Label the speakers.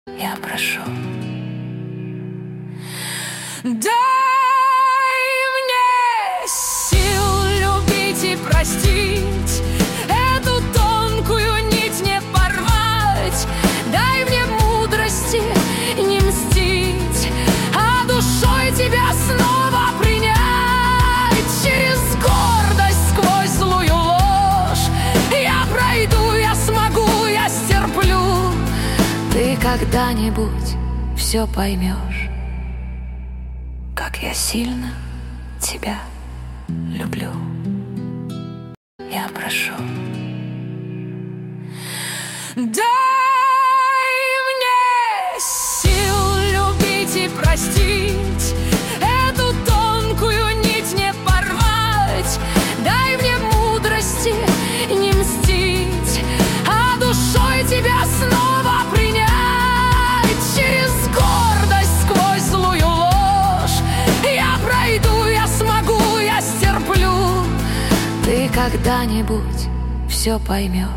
Speaker 1: Я прошу.
Speaker 2: Дай мне сил любить и простить, эту тонкую нить не порвать. Дай мне мудрости не мстить, а душой тебя снова принять. Через гордость сквозь злую ложь я пройду, я смогу, я стерплю. Ты когда-нибудь все поймешь, как я сильно тебя люблю.
Speaker 1: Я прошу.
Speaker 2: Дай мне сил любить и простить, эту тонкую нить не порвать. Дай мне мудрости не мстить, а душой тебя снова принять. Через гордость сквозь злую ложь я пройду, я смогу, я стерплю. Ты когда-нибудь все поймешь.